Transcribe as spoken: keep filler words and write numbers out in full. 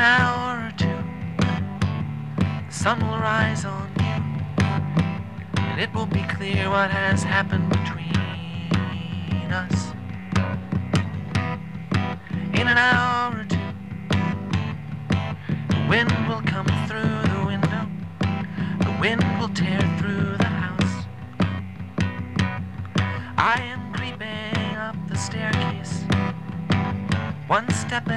hour or two, the sun will rise on you, and it will be clear what has happened between us. In an hour or two, the wind will come through the window, the wind will tear through the house. I am creeping up the staircase, one step